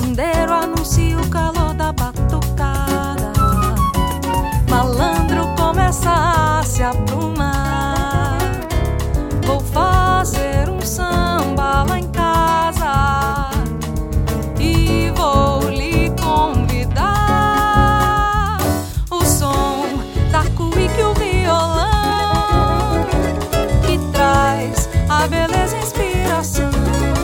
Pandeiro anuncia o calor da batucada, malandro começa a se aprumar. Vou fazer um samba lá em casa e vou lhe convidar. O som da cuíca e o violão que traz a beleza e a inspiração.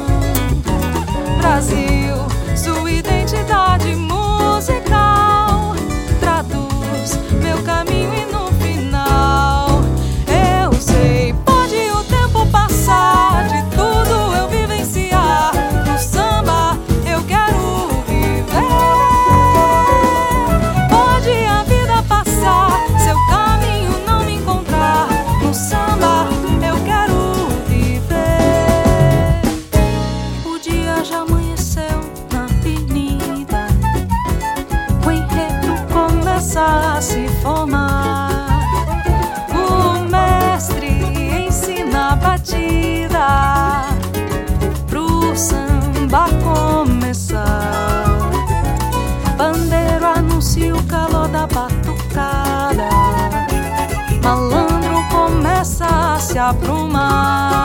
Brasil, sua identidade musical traduz meu caminho e no final eu sei, pode o tempo passar, de tudo eu vivenciar, no samba eu quero viver. Pode a vida passar, seu caminho não me encontrar, no samba eu quero viver. O dia já amanheceu na avenida, o enredo começa a se formar. O mestre ensina a batida pro samba começar. Pandeiro anuncia o calor da batucada, malandro começa a se aprumar.